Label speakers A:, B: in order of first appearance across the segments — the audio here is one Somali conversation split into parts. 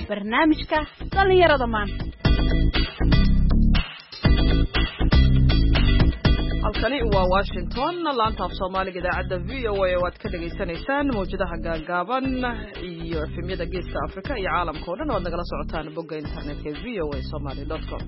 A: barnaamijka dhalinyarada maanta.
B: halkani waa Washington laanta af Soomaaliga idaacadda VOA oo aad ka dhageysanaysaan mawjadaha gaagaaban iyo efemyada geeska Afrika iyo caalamka oo dhan oo nagala socotaan bogga internetka voasomali.com.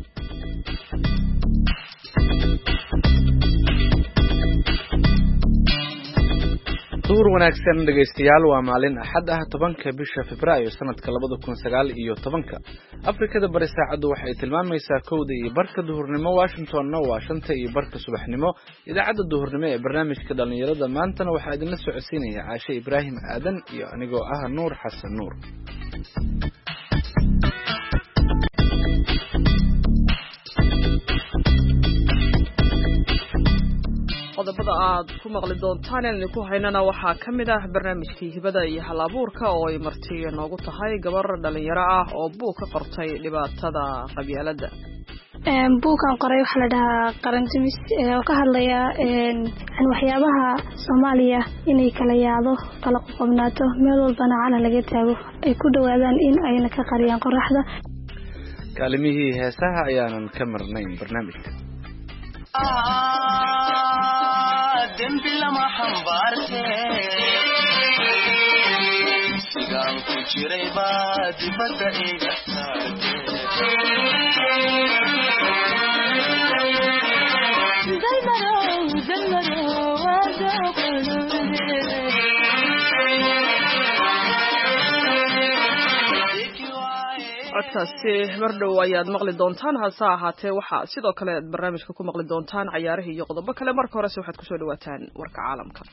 C: duur wanaagsan dhageystayaal waa maalin axad ah 10 bisha Febraayo sanadka 2019 Afrikada bari saacadu waxay tilmaamaysaa 1:00 iyo barka duhurnimo Washingtonna waa 5:00 iyo barka subaxnimo idaacadda duhurnimo ee barnaamijka dhalinyarada maantana waxaa idin la socodsiinaya Caashe Ibraahim Aadan iyo anigoo ah Nuur Xasan Nuur.
B: qodobada aad ku maqli doontaan in ku haynana waxaa kamid ah barnaamijkii hibada iyo hal-abuurka oo ay marti noogu tahay gabar dhalinyaro ah oo buug ka qortay dhibaatada qabyaaladda.
D: buugan qoray waxa la dhahaa qarantimis oo ka hadlaya waxyaabaha Soomaaliya inay kala yaado kala qoqobnaato meel walbana cala laga taago ay ku dhawaadaan in ayna ka qariyaan qorraxda.
C: kaalimihii heesaha ayaanan ka marnayn barnaamijka.
E: dembila ma xambaarte sigaan ku jiray baa dibadda iga
B: codkaasi mar dhow ayaad maqli doontaan hase ahaatee waxaa sidoo kale aad barnaamijka ku maqli doontaan cayaarihii iyo qodobo kale. marka horese waxaad kusoo dhawaataan warka caalamka.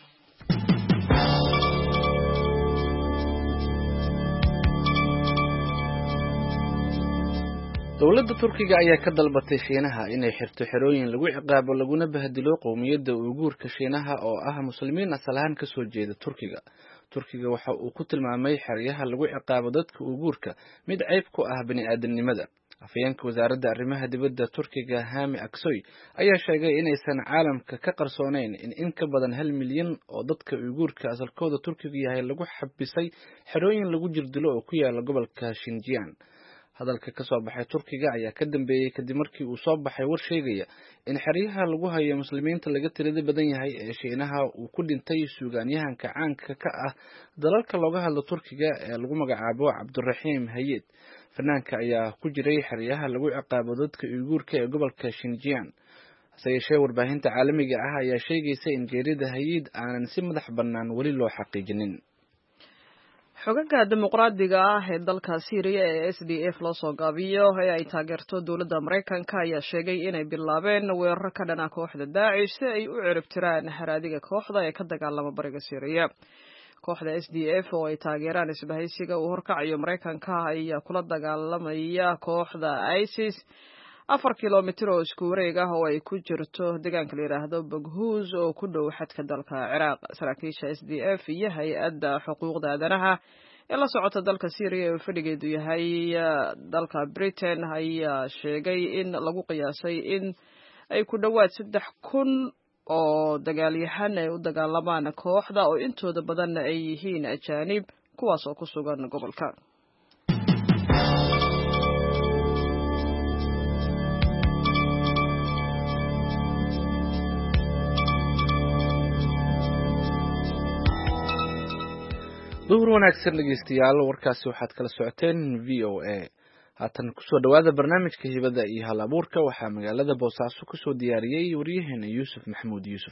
C: dowladda Turkiga ayaa ka dalbatay Shiinaha inay xirto xerooyin lagu ciqaabo laguna bahdilo qowmiyadda Uyghurka Shiinaha oo ah muslimiin asal ahaan ka soo jeeda Turkiga. Turkiga waxa uu ku tilmaamay xeryaha lagu ciqaabo dadka Uyghurka mid ceyb ku ah bini'aadanimada. afayeenka wasaaradda arrimaha dibadda Turkiga Hami Aksoy ayaa sheegay inaysan caalamka ka qarsoonayn in ka badan 1 milyan oo dadka Uyghurka asalkooda Turkiga yahay lagu xabisay xerooyin lagu jirdilo oo ku yaala gobolka Xinjiang. hadalka ka soo baxay Turkiga ayaa ka dambeeyay kadib markii uu soo baxay war sheegaya in xeryaha lagu hayo muslimiinta laga tirada badan yahay ee Shiinaha uu ku dhintay suugaanyahanka caanka ka ah dalalka looga hadlo Turkiga ee lagu magacaabo Cabdurraxiim Hayed. fanaanka ayaa ku jiray xeryaha lagu ciqaabo dadka Uyghurka ee gobolka Xinjiang. sayashee warbaahinta caalamiga ah ayaa sheegaysa in geerida Hayed aanan si madax bannaan wali loo xaqiijinin.
B: xogaga dimuqraadiga ah ee dalka Syria ee SDF loo soo gaabiyo ee ay taageerto dowladda Mareykanka ayaa sheegay inay bilaabeen weerar ka dhan ah kooxda Daesh si ay u ciribtiraan haraadiga kooxda ee ka dagaalama bariga Syria. kooxda SDF oo ay taageeraan isbahaysiga uu horkacayo Mareykanka ayaa kula dagaalamaya kooxda ISIS 4 kiiloomitir oo isku wareeg ah oo ay ku jirto deegaanka la yiraahdo Baghuz oo ku dhow xadka dalka Ciraaq. saraakiisha SDF iyo hay'adda xuquuqda aadanaha ee la socota dalka Syria oo fadhigeedu yahay dalka Britain ayaa sheegay in lagu qiyaasay in ay ku dhawaad 3,000 oo dagaalyahan ay u dagaalamaan kooxda oo intooda badan ay yihiin ajaanib kuwaas oo ku sugan gobolka.
C: duhur wanaagsan dhageystayaal warkaasi waxaad kala socoteen VOA. haatan kusoo dhawaada barnaamijka hibada iyo hal-abuurka waxaa magaalada Boosaaso kusoo diyaariyay waryaheena Yuusuf Maxamuud Yuusuf.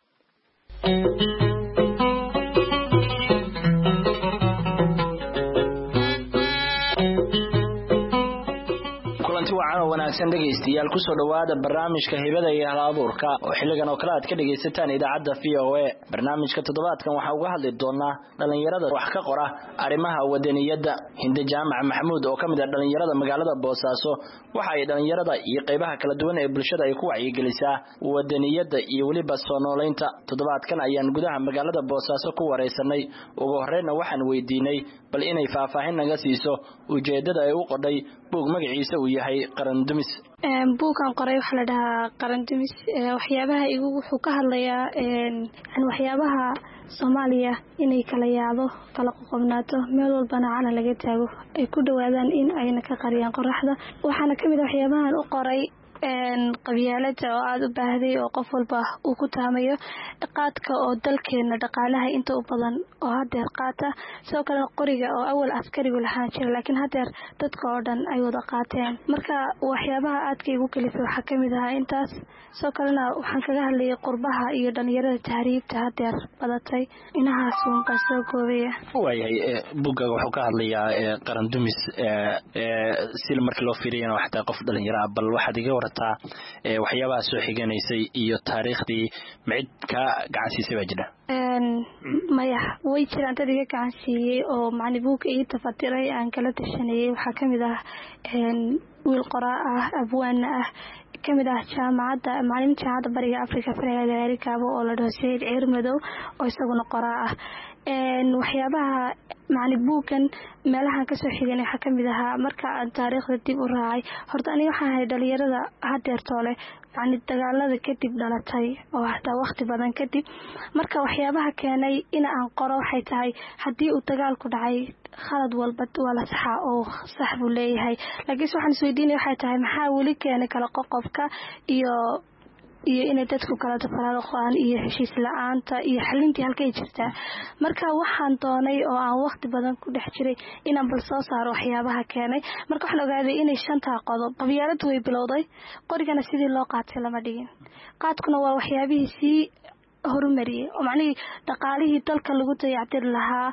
F: wanaagsan dhageystayaal kusoo dhawaada barnaamijka hibada iyo hal-abuurka oo xilligan oo kale aad ka dhageysataan idaacadda VOA. barnaamijka toddobaadkan waxa uga hadli doonaa dhalinyarada wax ka qora arrimaha wadaniyadda. Hinde Jaamac Maxamuud oo kamid ah dhalinyarada magaalada Boosaaso waxa ay dhalinyarada iyo qaybaha kala duwan ee bulshada ay ku wacyigelisaa wadaniyadda iyo waliba soo nooleynta. toddobaadkan ayaan gudaha magaalada Boosaaso ku wareysanay. ugu horreynna waxaan weydiinay bal inay faahfaahin naga siiso ujeedada ay u qodhay buug magaciisa uu yahay qaran qaran dumis
D: buukan qoray waxa la dhahaa qaran dumis waxyaabaha igu wuxuu ka hadlayaa waxyaabaha Soomaaliya inay kala yaado kala qoqobnaato meel walbana calan laga taago ay ku dhawaadaan in ayna ka qariyaan qoraxda waxaana kamid waxyaabahan u qoray qabyaalada oo aad u baahday oo qof walba uu ku taamayo qaadka oo dalkeena dhaqaalaha inta u badan oo hadeer qaata sidoo kale qoriga oo awal askarigu lahaan jiray laakiin hadeer dadka oo dhan ay wada qaateen marka waxyaabaha aadka igu kalifay waxa kamid ah intaas sidoo kalena waxaan kaga hadlayay qurbaha iyo dhalinyarada tahriibta hadeer badatay inahaas uun ka soo koobaya
F: waayahay buugaaga wuxuu ka hadlayaa qaran dumis si markii loo fiiriyana waxtaa qof dhalinyaro bal waxaad iga warataa waxyaabaha soo xiganaysay iyo taariikhdii mid ka gacan siisay baa jira
D: maya way jiraan dad iga gacan siiyey oo macni buug ii tafatiray aan kala tashanayay waxaa kamid ah wiil qoraa ah abwaana ah kamid ah jaamacadda maalinta jaamacadda bariga Afrika Faraada Amerikaabo oo la dhaho Said Cirmadow oo isaguna qoraa ah waxyaabaha macni buugan meelahan ka soo xiganay waxa kamid ah marka aan taariikhda dib u raacay horta aniga waxaan ahay dhalinyarada hadeertoole yani dagaalada kadib dhalatay oo hataa waqti badan kadib marka waxyaabaha keenay in aan qoro waxay tahay hadii uu dagaalku dhacay khalad walba wala saxa oo sax buu leeyahay laakiin waxaan isweydiinay waxay tahay maxaa wali keenay kala qoqobka iyo inay dadku kala tafaraaruqaan iyo heshiis la'aanta iyo xalintii halkay jirtaa marka waxaan doonay oo aan waqti badan ku dhex jiray inaan bal soo saaro waxyaabaha keenay marka waxaan ogaaday inay 5 qodob qabyaaladu way bilowday qorigana sidii loo qaatay lama dhigin qaadkuna waa waxyaabihii si horumariyay oo macnaheedu dhaqaalihii dalka lagu dayactir lahaa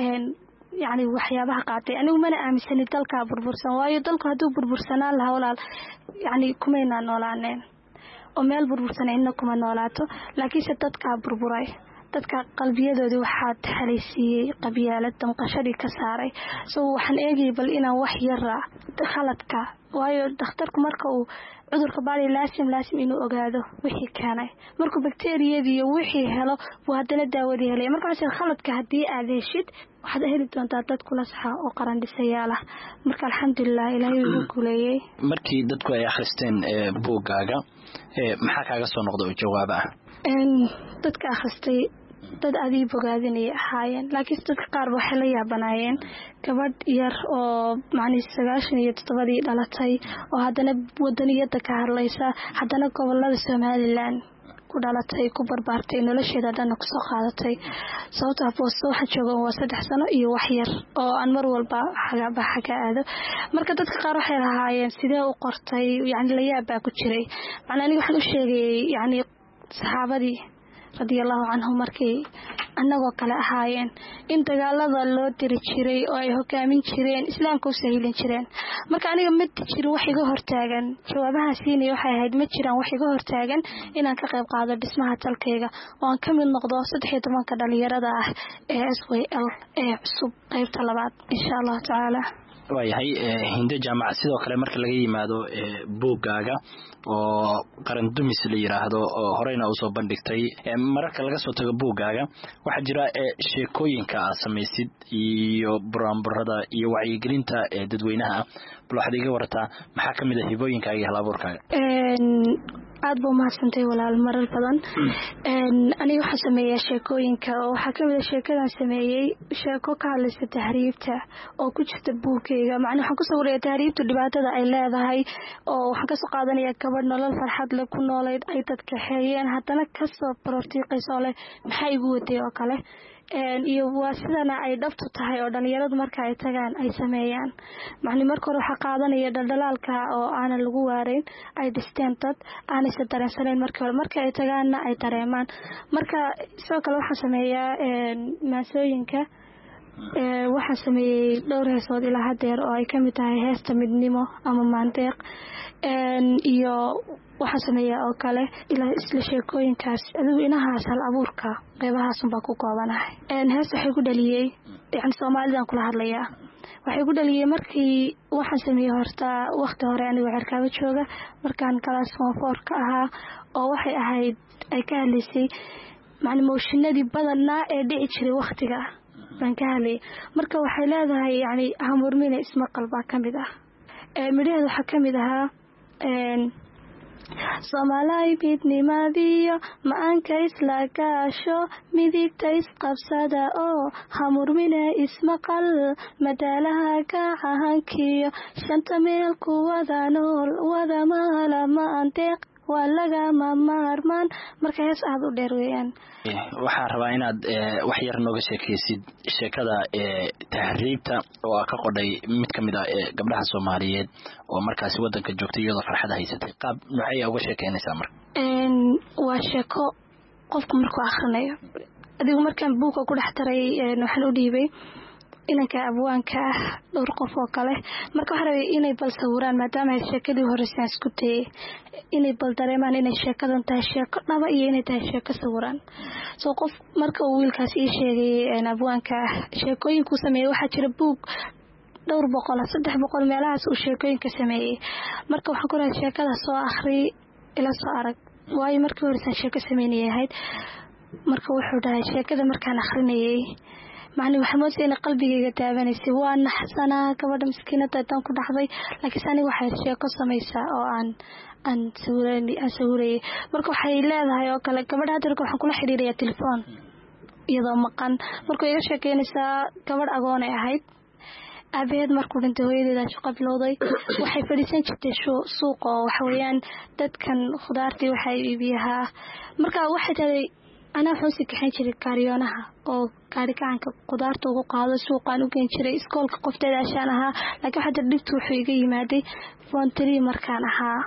D: يعني waxyaabaha qaatay anigu mana aaminsan dalka burbursan waayo dalku haduu burbursanaan lahaa walaal yani kumayna noolaaneen oo meel burbursan inna kuma noolaato laakiin dadka burburay dadka qalbiyadooda waxa taxalisiiyay qabyaalad damqashadii ka saaray soo waxaan eegay bal inaan wax yar khaladka waayo dhakhtarku marka uu cudurka baari laasim inuu ogaado wixii keenay markuu bakteeriyada iyo wixii helo waa hadana daawadii helay marka aan khaladka hadii aad heshid waxaad heli doontaa dad kula saxa oo qaran dhisayaal ah marka alxamdulillah ilaahay uu kuleeyay
F: markii dadku ay akhristeen buugaaga maxaa kaaga soo noqday jawaab ah
D: dadka akhristay dad adii bogaadinay ahaayeen laakiin dadka qaar waxay la yaabanaayeen gabadh yar oo macni 97 dhalatay oo hadana wadaniyada ka hadlaysa hadana gobolada Soomaaliland ku dhalatay ku barbaartay nolosheeda dhan ku soo qaadatay sababtoo ah waxa joogan waa 3 sano iyo wax yar oo aan mar walba xaga aado marka dadka qaar waxay lahaayeen sidee u qortay yani la yaab baa ku jiray macnaheedu waxaan u sheegay yani saxaabadii radiyallahu anhum markii annagoo kale ahaayeen in dagaalada loo diri jiray oo ay hogaamin jireen islaamka u sahilin jireen marka aniga mid jiro wax iga hortaagan jawaabaha siinay waxay ahayd ma jiraan wax iga hortaagan inaan ka qayb qaado dhismaha talkayga oo aan kamid noqdo 13 dhalinyarada ah ee SWL ee cusub qaybta labaad insha Allah taala
F: waayahay Hinde jaamac sidoo kale marka laga yimaado buugaaga oo qaran dumis la yiraahdo oo horeyna u soo bandhigtay marka laga soo tago buugaaga waxa jira sheekooyinka aad samaysid iyo buraanburada iyo wacyigelinta dadweynaha bal waxaad iga warataa maxaa kamid ah hibooyinkaaga iyo halabuurkaaga
D: aad buu mahadsantahay walaal marar badan aniga waxa sameeyaa sheekooyinka oo waxa kamid ah sheekadan sameeyay sheeko ka hadlaysa tahriibta oo ku jirta buugayga macna waxaan ku soo wareeyay tahriibtu dhibaatada ay leedahay oo waxaan ka soo qaadanayaa gabadh nolol farxad leh ku noolayd ay dadka xeeyeen hadana ka soo barortiiqayso leh maxay igu waday oo kale iyo waa sidana ay dhabtu tahay oo dhalinyaradu marka ay tagaan ay sameeyaan macni marka hore waxa qaadanaya dhaldhalaalka oo aan lagu waareyn ay dhisteen dad aan is dareensaneen marka ay tagaana ay dareemaan marka sidoo kale waxa sameeyaa maasooyinka waxa sameeyay dhowr heesood ilaa hadeer oo ay kamid tahay heesta midnimo ama maandeeq iyo waxa sameeyaa oo kale ilaa isla sheekooyinkaas adigu inahaas hal abuurka qaybahaas baa ku koobanahay heesta waxay ku dhaliyay yani Soomaalidan kula hadlaya waxay ku dhaliyay markii waxaan sameeyay horta waqti hore anigu cirkaaba jooga markaan class 4 ka ahaa oo waxay ahayd ay ka hadlaysay macna mooshinadii badanaa ee dhici jiray waqtiga baan ka hadlay marka waxay leedahay yani hamurmina isma qalba kamid ah midhaheedu waxa kamid ahaa Soomaalay midnimadiyo maanka isla gaasho midigta isqabsada oo hamurmine ismaqal madaalaha gacahankiyo shanta meel ku wada nool wada maala maandeeq waa lagama maarmaan marka hees aad u dheer weeyaan.
F: waxaan rabaa inaad wax yar nooga sheekaysid sheekada tahriibta oo ka qodhay mid kamid ah gabdhaha Soomaaliyeed oo markaas wadanka joogtay iyadoo farxad haysatay qaab noocay uga sheekeynaysaa marka
D: waa sheeko qofku markuu akhrinayo adigu markaan buuga ku dhex taray waxaan u dhiibay inanka abwaanka dhowr qof oo kale marka waxa rabay inay bal sawiraan maadaama ay sheekadii horeysay isku tayay inay bal dareemaan inay sheekadan tahay sheeko dhaba iyo inay tahay sheeko sawiraan soo qof marka uu wiilkaas ii sheegay abwaanka sheekooyinku sameeyay waxa jira buug 300 meelahaas uu sheekooyinka sameeyay marka waxaan ku raad sheekada soo akhri ila soo arag waayo markii horeysay sheeko sameeyay marka wuxuu dhahay sheekada markaan akhrinayay macni waxa moodayay in qalbigayga taabanaysa waa naxsanaa gabadha miskiinada tan ku dhaxday laakiin aniga waxa sheeko sameeysa oo aan sawirey marka waxay leedahay oo kale gabadha hadda waxaan kula xiriiraya telefoon iyadoo maqan marka iga sheekeynaysa gabadh agoon ay ahayd abeed markuu dhintay hooyadeeda shaqo bilowday waxay fadhiisan jirtay suuqa waxa weeyaan dadkan khudaartii waxay iibiyaa marka waxay tahay ana xoosi kaxin jiray kaariyoonaha oo gaari gacanka khudaarta ugu qaado suuqaan u geen jiray iskoolka qofteeda ashaan ahaa laakiin waxa dhibtu wuxuu iga yimaaday fontri markaan ahaa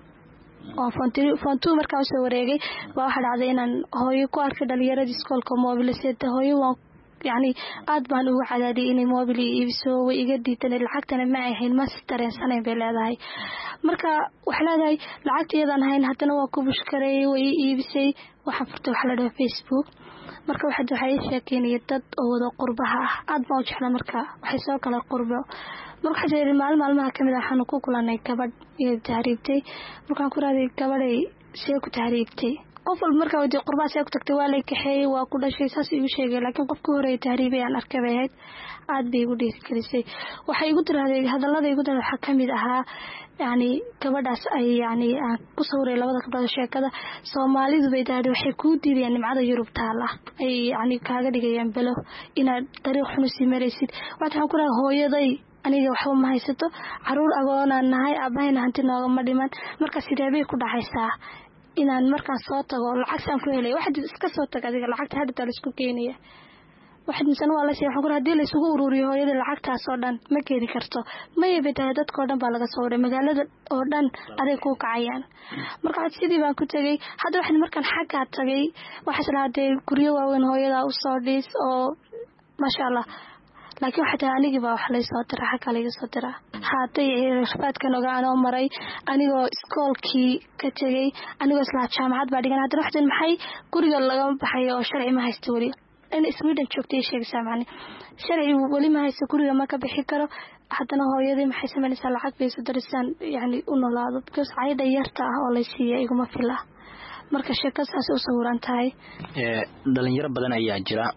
D: oo fontu markaan soo wareegay waxa dhacday inaan hooyo ku arkay dhalinyarada iskoolka mobilisada hooyo waan يعني aad baan ugu cadaadiyay inay mobile iibso way iga diidan lacagtana ma ahayn ma stareensanay bay leedahay marka wax leedahay lacagteedan ahayn hadana waa ku bushkaray way iibisay waxa furtay wax la dhaho Facebook marka waxay sheekeynayeen dad oo wada qurbaha aad baan u jeclaa marka waxay soo kala qurbo marka xajay maalmaha kamid ah waxaan ku kulanay gabadh iyo tahriibtay markaan ku raaday gabadhay soo ku tahriibtay qof walba marka wadii qurbaha soo tagtay waa la kaxeeyay waa ku dhashay saas igu sheegay laakiin qofkii hore tahriibay aan arkay aad bay igu dhiirigalisay waxay igu tiraahday hadalada igu tiraahday waxa kamid ahaa yani gabadhaas ay yani ku sawray labada gabdhood sheekada Soomaalidu bay tahay waxay ku diideen nimcada Yurub taala ay yani kaaga dhigayaan balo inaad dariiq xun si maraysid waxaan ku raaday hooyaday aniga waxba ma haysato caruur agoon aan nahay abaayna hanti nooga ma dhiman marka sidee bay ku dhaxaysaa inaan markaan soo tago lacagtaan ku helay waxa iska soo tagay adiga lacagta hadda la isku keenaya waxa misan waa la sheegay waxaan ku raadiyay la isugu ururiyo hooyada lacagtaas oo dhan ma keeni karto ma yeebay dadka oo dhan baa laga soo waray magaalada oo dhan aday ku kacayaan marka sidii baan ku tagay hadda waxaan markaan xagga tagay waxa salaaday guriyo waaweyn hooyada u soo dhis oo masha Allah laakiin waxa taa anigi baa wax la soo diray xaq kale soo diray haatay xafaadkan ogaano maray anigoo iskoolkii ka tagay anigoo isla jaamacad baa dhigan hadda waxdan maxay guriga laga baxay oo sharci ma haysto wali in Sweden joogtay sheegaysaa macni sharci wali ma haysto guriga ma ka bixi karo haddana hooyadii maxay sameynaysaa lacag bay soo dirisaan yani u noolaado because ayda yarta ah oo la siiyay iguma fila marka sheekadaas u sawiran tahay
F: dhalinyaro badan ayaa jira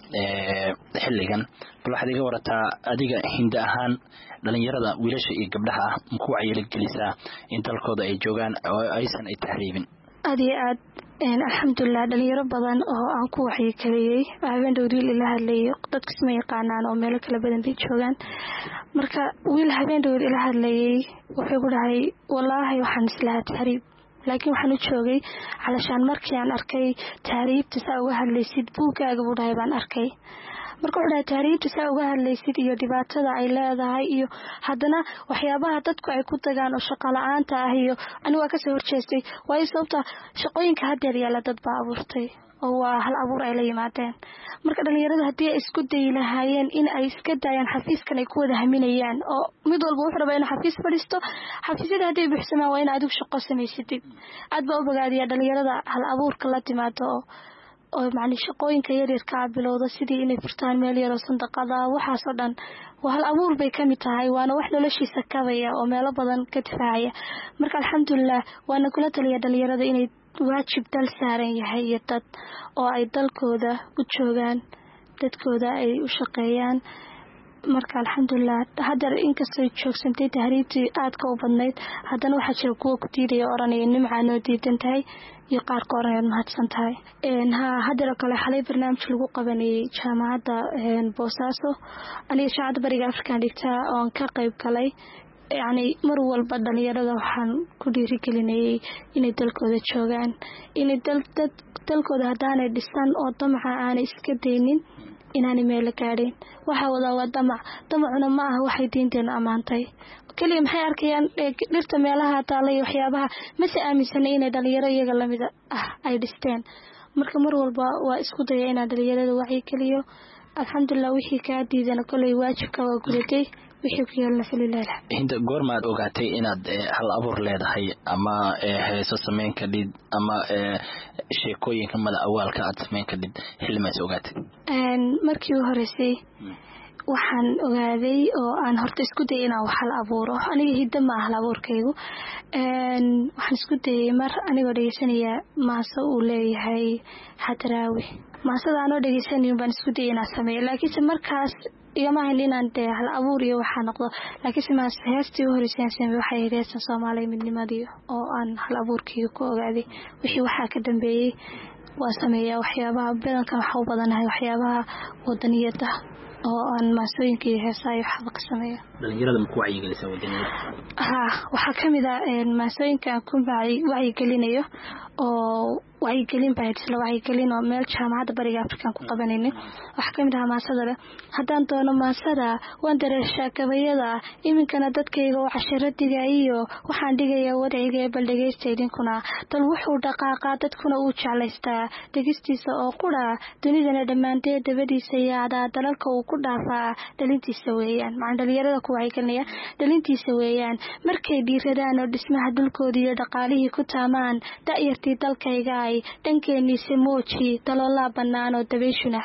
F: xilligan bal waxaad iga warataa adiga hinda ahaan dhalinyarada wiilasha iyo gabdhaha ah ku wacyi gelisaa in dalkooda ay joogaan oo aysan ay tahriibin
D: aad alxamdulillah dhalinyaro badan oo aan ku wacyi geliyay habeen dowdil ila hadlayo dadka isma yaqaanaan oo meel kala badan bay joogaan marka wiil habeen dowdil ila hadlayay wuxuu ku dhahay wallahi waxaan islaa tahriib laakiin waxaan u joogay calashaan markii aan arkay tahriibta saa uga hadlaysid buugaaga buu dhahay baan arkay marka wuxuu dhahay tahriibta saa uga hadlaysid iyo dhibaatada ay leedahay iyo haddana waxyaabaha dadku ay ku tagaan oo shaqo la'aanta ah iyo aniga ka soo horjeestay way sababta shaqooyinka hadda yaala dad baa abuurtay oo waa hal abuur ay la yimaadeen marka dhalinyarada hadii ay isku day lahaayeen in ay iska daayaan xafiiskan ay ku wada haminayaan oo mid walba wuxuu rabaa inuu xafiis fadhiisto xafiisyada hadii bixsamaan waa in aad shaqo sameeysid aad baa u bogaadiya dhalinyarada hal abuurka la timaado oo macni shaqooyinka yaryar ka bilowda sidii inay furtaan meel yar oo sandaqada waxaas oo dhan waa hal abuur bay kamid tahay waana wax noloshiisa kabaya oo meelo badan ka difaacaya marka alxamdulillah waana kula taliya dhalinyarada inay waajib dal saaran yahay iyo dad oo ay dalkooda u joogaan dadkooda ay u shaqeeyaan marka alxamdulilah hadda inkastoo joogsantay tahriibtii aadka u badnayd haddana waxaa jira kuwa ku diidaya oranaya nimcaa noo diidan tahay iyo qaarka oranaya mahadsan tahay haddana kale xalay barnaamij lagu qabanayay jaamacadda Boosaaso aniga jaamacadda Bariga Afrika dhigtaa oon ka qayb galay yani mar walba dhalinyarada waxaan ku dhiirigelinayay inay dalkooda joogaan inay dalkooda haddaanay dhisan oo damaca aanay iska daynin inaanay meel gaadhin waxa wada waa damacuna ma aha waxay diinteena ammaantay kaliya maxay arkayaan dhirta meelaha taala iyo waxyaabaha mase aaminsanay inay dhalinyaro iyaga lamid ah ay dhisteen marka mar walba waa isku daya inaan dhalinyarada wacyi geliyo alxamdulilah wixii kaa diidana kolay waajibka waa gudatay wixii ku yeelna falilah
F: inta goormaad ogaatay inaad hal abuur leedahay ama heeso sameyn ka dhid ama sheekooyinka mala awaalka aad sameyn ka dhid xilmaas ogaatay
D: markii u horeysay waxaan ogaaday oo aan horta isku dayay inaan wax hal abuuro aniga hidda ma hal abuurkaygu waxaan isku dayay mar anigoo dhegeysanaya maaso uu leeyahay Hadraawi maasada aanoo dhegeysanayn baan isku dayay inaan sameeyo laakiinse markaas igama hayn inaan dee hal abuur iyo waxaa noqdo laakiinse maas heestii u horeysay aan sameeyay waxay ahayd heestan Soomaaliya midnimadii oo aan hal abuurkayga ku ogaaday wixii waxaa ka dambeeyay waa sameeyaa waxyaabaha badankan waxa u badanahay waxyaabaha wadaniyada oo aan maasooyinka iyo heesaha waxba ka sameeyo
F: dhalinyarada ma ku wacyigelinaysaa wadaniyada
D: waxaa kamid ah maasooyinka aan ku wacyigelinayo oo wacyigelin baa isla wacyigelin oo meel jaamacadda Bariga Afrika ku qabanayna waxa kamid ah maasada leh haddaan doono maasada waan dareeshaa gabayada iminkana dadkayga oo casharadiga iyo waxaan dhigayaa wadciga bal dhageysteedinkuna dal wuxuu dhaqaaqaa dadkuna uu jeclaystaa degistiisa oo qura dunidana dhammaanteed dabadiisa yaada dalalka uu ku dhaafaa dhalintiisa weeyaan macaan dhalinyarada ku wacyigelinaya dhalintiisa weeyaan markay dhiiradaan oo dhismaha dhulkooda iyo dhaqaalihii ku taamaan da'yartii dalkayga dhankeeniisa mooji daloolaa bannaan oo dabayshuna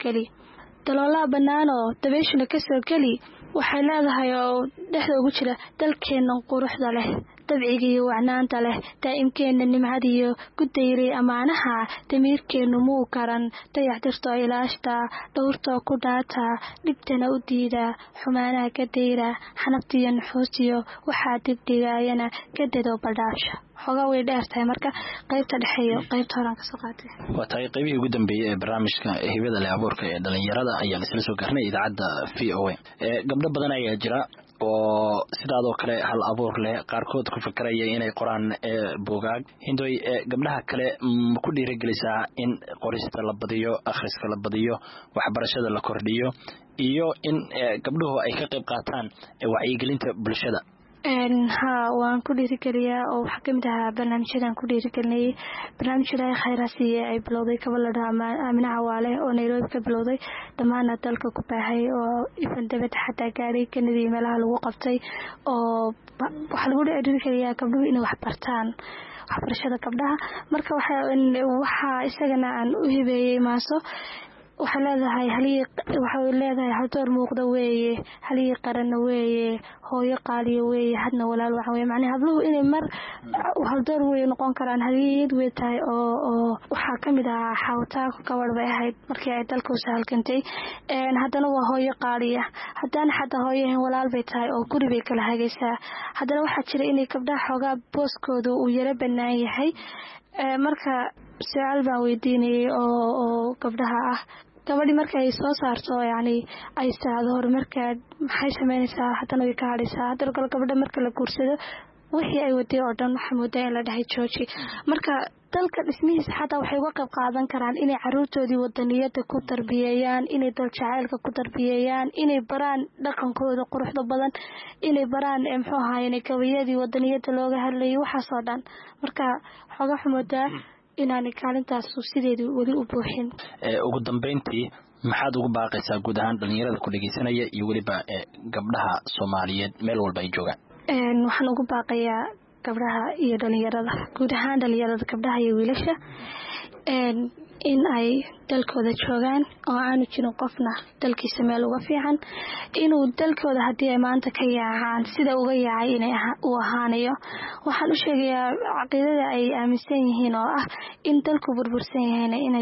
D: kasoo geli waxay leedahay oo dhexda ugu jira dalkeena quruxda leh dabciga iyo wacnaanta leh daa'imkeena nimcada iyo gudayray amaanaha damiirkeenu muu karan dayaxdirto ilaashta dhowrtoo ku dhaata dhibtana u diida xumaanaha ka dayra xanabtiyo nuxuusiyo waxaa dibdhigaayana ka dado badhaasha xogaa way dheertahay marka qaybta dhexeeyo qaybta horaan ka soo qaatay
F: waa tahay qaybihii ugu dambeeyay ee barnaamijka hibada leh abuurka ee dhalinyarada ayaan isla soo gaarnay idaacadda VOA gabdho badan ayaa jira oo sidaadoo kale hal abuur leh qaarkood ku fikraya inay qoraan buugaag hindoy gabdhaha kale ma ku dhiirigelisaa in qorista la badiyo akhriska la badiyo waxbarashada la kordhiyo iyo in gabdhuhu ay ka qayb qaataan wacyigelinta bulshada
D: waan ku dhiirigeliyaa oo waxaa kamid ahaa barnaamijyadan ku dhiirigelinayay barnaamijyada khayraasiye ay bilowday kabalada Aamina Cawaale oo Nairobi ka bilowday dhammaan dalka ku baahay oo ifan dabad xataa gaaray Kennedy meelaha lagu qabtay oo waxa lagu dhiirigeliyaa gabdhuhu inay wax bartaan waxbarashada gabdhaha marka waxa isagana aan u hibeeyay maaso waxay leedahay haldoor muuqda weeye halii qaran weeye hooyo qaaliyo weeye hadna walaal waxa weeye macnaheedu habluhu inay mar haldoor weeye noqon karaan haliyad weey tahay oo waxa kamid ah xawtaa gabadh bay ahayd markii ay dalka u sahalkantay haddana waa hooyo qaaliya haddana xataa hooyahan walaal bay tahay oo guri bay kala hagaysaa haddana waxaa jira inay gabdhaha xoogaa booskooda uu yara bannaan yahay marka su'aal baan weydiinayay oo gabdhaha ah gabadhi marka ay soo saarto yani ay saado horumarka maxay sameynaysaa haddana way ka hadhaysaa haddana kale gabadha marka la guursado wixii ay waday oo dhan waxaa moodaa in la dhahay jooji marka dalka dhismihiisa xataa waxay uga qayb qaadan karaan inay caruurtoodii wadaniyada ku tarbiyeeyaan inay dal jacaylka ku tarbiyeeyaan inay baraan dhaqankooda quruxda badan inay baraan muxuu ahaayeen gabayadii wadaniyada looga hadlayay waxaasoo dhan marka xoga xumoodaa inaanay kaalintaas sideedii weli u buuxin
F: ugu dambeyntii maxaad ugu baaqaysaa guud ahaan dhalinyarada ku dhageysanaya iyo weliba gabdhaha Soomaaliyeed meel walba ay joogaan
D: waxaan ugu baaqayaa gabdhaha iyo dhalinyarada guud ahaan dhalinyarada gabdhaha iyo wiilasha in ay dalkooda joogaan oo aanu jirin qofna dalkiisa meel uga fiican inuu dalkooda haddii ay maanta ka yaacaan sida uga yaacay inay u ahaanayo waxaan u sheegayaa caqiidada ay aaminsan yihiin oo ah in dalku burbursan yahayna inay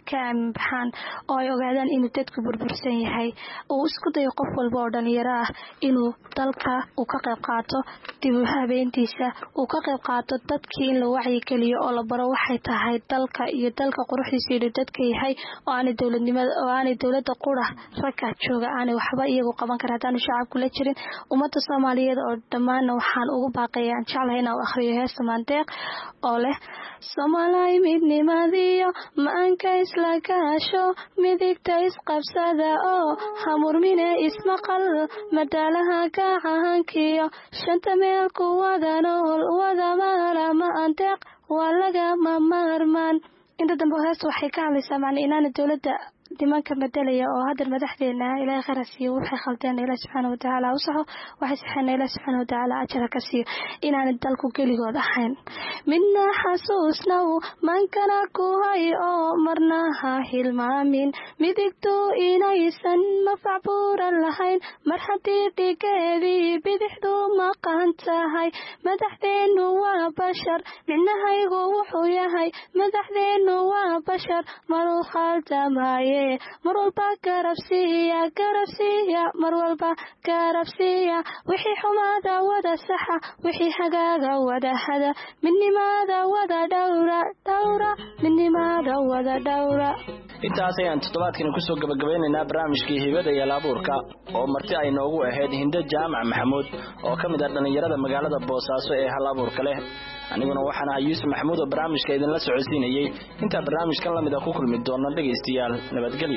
D: ka aamin baxaan oo ay ogaadaan inuu dadku burbursan yahay uu isku dayo qof walba oo dhalinyaro ah inuu dalka uu ka qayb qaato dib u habeentiisa uu ka qayb qaato dadkii in la wacyigeliyo oo la baro waxay tahay dalka iyo dalka quruxdiisa iyo dadka yahay oo aanay dowladda qura ragga jooga aanay waxba iyagu qaban karin haddaanu shacabku la jirin ummadda soomaaliyeed oo dhammaanna waxaan ugu baaqaya aan jeclahay inaan u akhriyo heesta maandeeq oo leh Soomaalay midnimadiyo maanka isla gaasho midigta isqabsada oo hamurmine ismaqal madaalaha gacahankiyo shanta meel ku wada nool wada maala maandeeq waa lagama maarmaan inta dambe heesta waxay ka hadlaysaa macna inaana dowladda dimanka madelaya oo hadda madaxdeena ilaahay kharasiyo waxay khaldeen ilaahay subxaanahu wa ta'ala u saxo waxay saxeen ilaahay subxaanahu wa ta'ala ajra ka siiyo inaan dalku geligood ahayn midna xasuusnaw mankana ku hay oo marna ha hilmaamin midigtu inaysan mafacbuuran lahayn mar haddii dhigeedii bidixdu maqan tahay madaxdeenu waa bashar micnahaygu wuxuu yahay madaxdeenu waa bashar maruu khaldamaye mar walba garabsiiya mar walba garabsiiya wixii xumaada wada saxa wixii hagaaga wada hada midnimada wada dhowra midnimada wada dhowra
F: intaas ayaan toddobaadkan ku soo gabagabeynaynaa barnaamijkii hibada iyo laabuurka oo marti ay noogu ahayd Hindo Jaamac Maxamuud oo kamid ah dhalinyarada magaalada Boosaaso ee hal-abuurka leh aniguna waxaan ahay Yuusuf Maxamuud oo barnaamijka idin la socodsiinayay inta barnaamijkan la mid ah ku kulmi doono dhageystayaal nabadgelyo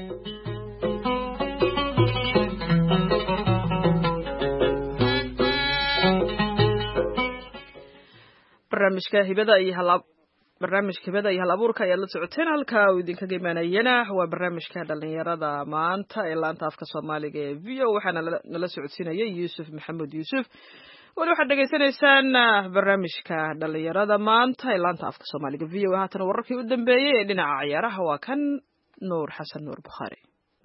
B: barnaamijka hibada iyo hal-abuurka ayaa la socoteen halka uu idinka imaanayana waa barnaamijka dhalinyarada maanta ee laanta afka Soomaaliga ee VO waxaana nala socodsiinayay Yuusuf Maxamuud Yuusuf wali waxaad dhegaysanaysaan barnaamijka dhalinyarada maanta ee laanta afka Soomaaliga VO haatan wararkii u dambeeyay ee dhinaca ciyaaraha waa kan Nuur Xasan Nuur Bukhari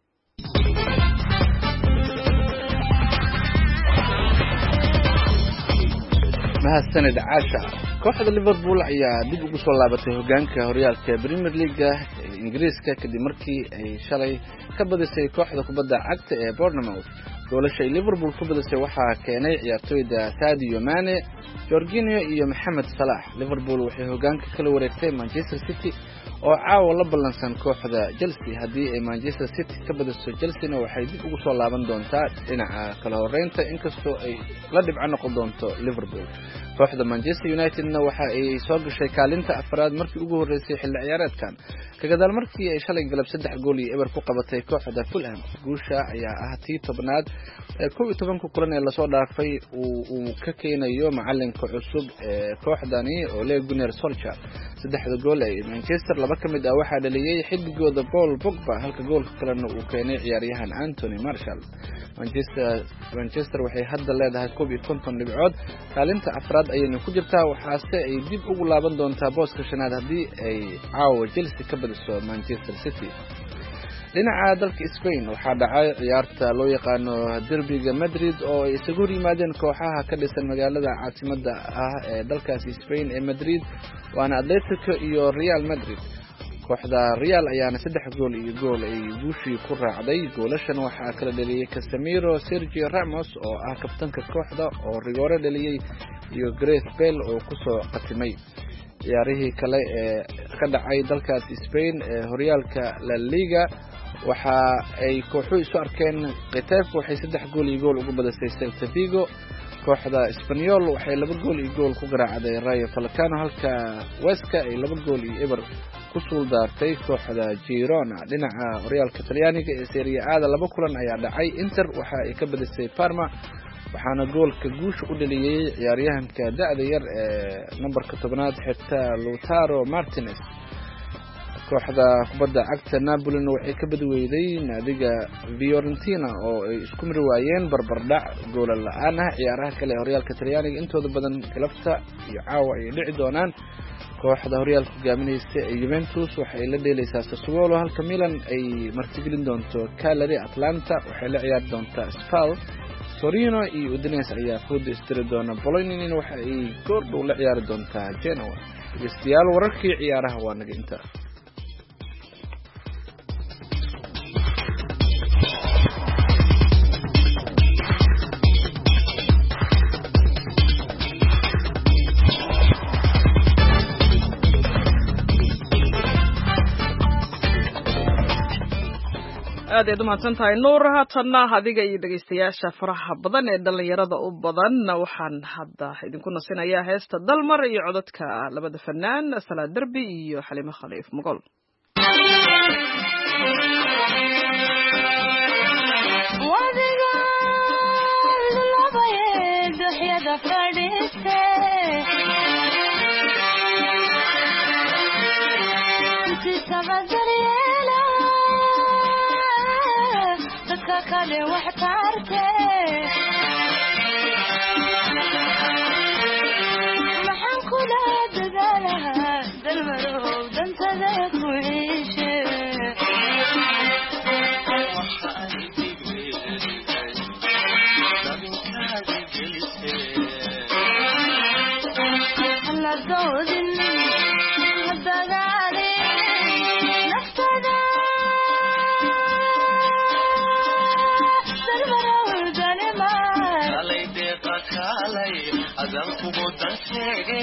C: mahadsanid Caasha kooxda Liverpool ayaa dib ugu soo laabatay hogaanka horyaalka Premier League ee Ingiriiska kadib markii ay shalay ka badisay kooxda kubadda cagta ee Bournemouth goolasha Liverpool ku badisay waxaa keenay ciyaartoyda Sadio Mane, Jorginho iyo Mohamed Salah. Liverpool waxay hogaanka kala wareegtay Manchester City oo caawa la ballansan kooxda Chelsea haddii ay Manchester City ka badiso Chelsea waxay dib ugu soo laaban doontaa dhinaca kala horeynta inkastoo ay la dhibco noqon doonto Liverpool. kooxda Manchester United waxa ay soo gashay kaalinta afraad markii ugu horeysay xilli ciyaareedkan ka gadaal markii ay shalay galab 3 gool iyo eber ku qabatay kooxda Fulham. guusha ayaa ah tii tobnaad ee 12 kulan ee la soo dhaafay uu ka keenayo macalinka cusub ee kooxdani Ole Gunnar Solskjaer. 3 gool ee Manchester laba kamid ah waxa dhaliyay xidigooda Paul Pogba halka goolka kalena uu keenay ciyaaryahan Anthony Martial. Manchester waxay hadda leedahay 50 dhibcood kaalinta afraad ayayna ku jirtaa waxaase ay dib ugu laaban doontaa booska shanaad haddii ay caawa Chelsea ka badiso Manchester City. dhinaca dalka Spain waxaa dhacay ciyaarta loo yaqaano derbiga Madrid oo ay isugu yimaadeen kooxaha ka dhisan magaalada caasimadda ah ee dalkaasi Spain ee Madrid waana Atletico iyo Real Madrid. kooxda Real ayaana 3 gool iyo gool ay guushii ku raacday. goolashan waxaa kala dhaliyay Casemiro, Sergio Ramos oo ah kabtanka kooxda oo rigoore dhaliyay iyo Gareth Bale oo ku soo qatimay. ciyaarihii kale ee ka dhacay dalkaas Spain ee horyaalka La Liga waxa ay kooxuhu isu arkeen. Getafe waxay 3 gool iyo gool ugu badisay Celta Vigo. kooxda Espanyol waxay 2 gool iyo gool ku garaacday Rayo Vallecano halka Huesca ay 2 gool iyo eber ku suuldaartay kooxda Girona. dhinaca horyaalka Talyaaniga ee Serie A 2 kulan ayaa dhacay. Inter waxa ay ka badisay Parma waxaana goolka guusha u dhaliyay ciyaaryahanka da'da yar ee numberka 10aad xigta Lautaro Martinez. kooxda kubadda cagta Napoli waxay ka badweyday naadiga Fiorentina oo ay isku mari waayeen barbardhac gool la'aan ah. ciyaaraha kale ee horyaalka Talyaaniga intooda badan galabta iyo caawa ay dhici doonaan. kooxda horyaalka hogaaminaysa ee Juventus waxay la dheelaysaa Sassuolo halka Milan ay martigelin doonto Cagliari. Atlanta waxay la ciyaari doontaa Spal. Torino iyo Udinese ayaa foodo istiri doona. Bologna waxa ay goor dhow la ciyaari doontaa Genoa. dhageystayaal wararkii ciyaaraha waa naga inta
B: aad ayaad umahadsan tahay nuur. haatanna adiga iyo dhegaystayaasha faraha badan ee dhallinyarada u badan waxaan hadda idinku nasinayaa heesta dalmar iyo codadka labada fanaan Salaad Derbi iyo Xaliimo Khaliif Mogol.
G: kale wax taarte maxaan kula dadaalaha dalmarow dantada ku ciishe la doodin dadaali naftada adan kugu danseege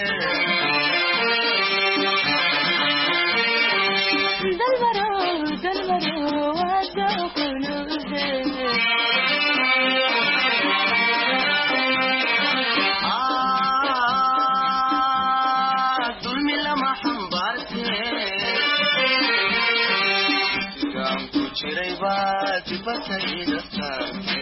G: dalmaro wada qulude dulmi lama xambaarte gaan ku jiray baa dibatayda saarte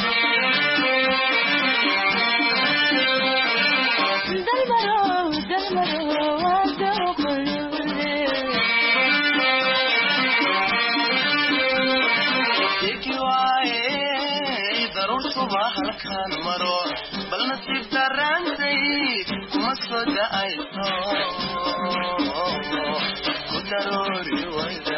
G: halkan maro bal nasiib darantay kuma soo da'ayso ku daroori wayda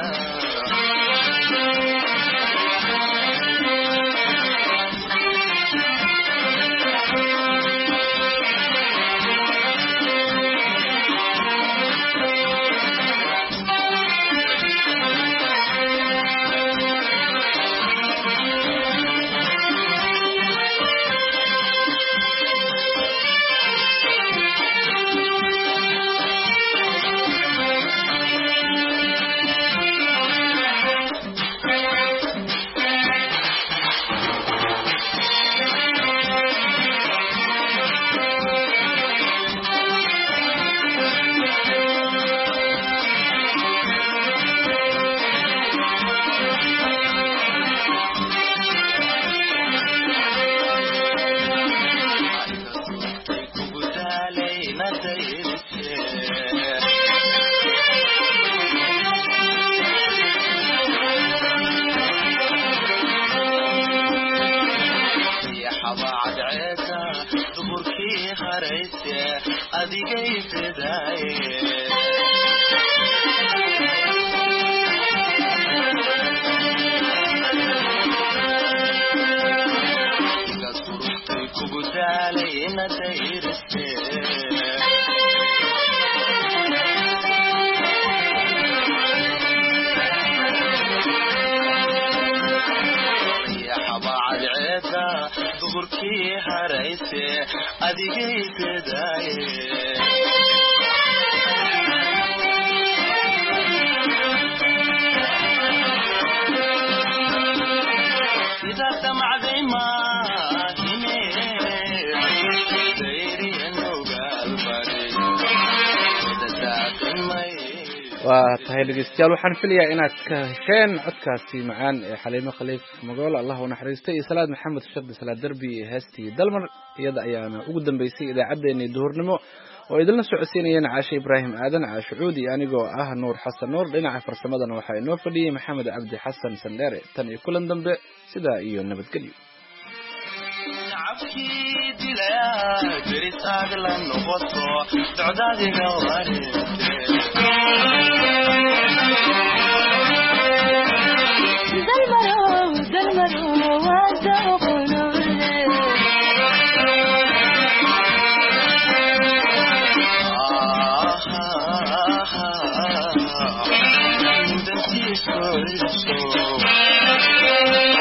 G: adigay fidaye igas kurutay kugu daalay inadayriste yaxabacadceeda duhurkii harayse adigay fidaye إذا معدي ما هني ديري إنه قلبي إذا ساكن ماي
C: waa tahay dhegeystayaal waxaan filayaa inaad ka hesheen codkaasi macaan ee Xaliimo Khaliif Mogol Allah u naxariistay iyo Salaad Maxamed Sheekh Salaad Derbi heestii Dalmar iyada ayaana ugu dambeysay idaacadeena duhurnimo oo idin la socodsiinayeen Caasha Ibraahim Aadan Caasha Cuudi anigoo ah Nuur Xasan Nuur dhinaca farsamadana waxaa inoo fadhiyay Maxamed Cabdi Xasan Sandere tan iyo kulan dambe sidaa iyo nabadgelyo
G: dalmaro wada qulude dantiis